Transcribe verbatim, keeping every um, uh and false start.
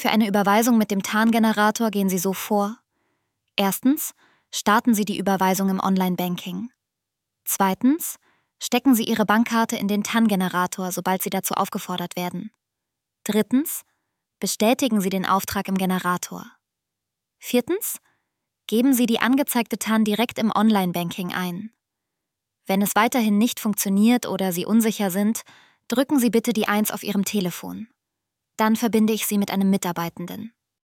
Für eine Überweisung mit dem TAN-Generator gehen Sie so vor. Erstens, starten Sie die Überweisung im Online-Banking. Zweitens, stecken Sie Ihre Bankkarte in den TAN-Generator, sobald Sie dazu aufgefordert werden. Drittens, bestätigen Sie den Auftrag im Generator. Viertens, geben Sie die angezeigte TAN direkt im Online-Banking ein. Wenn es weiterhin nicht funktioniert oder Sie unsicher sind, drücken Sie bitte die eins auf Ihrem Telefon. Dann verbinde ich Sie mit einem Mitarbeitenden.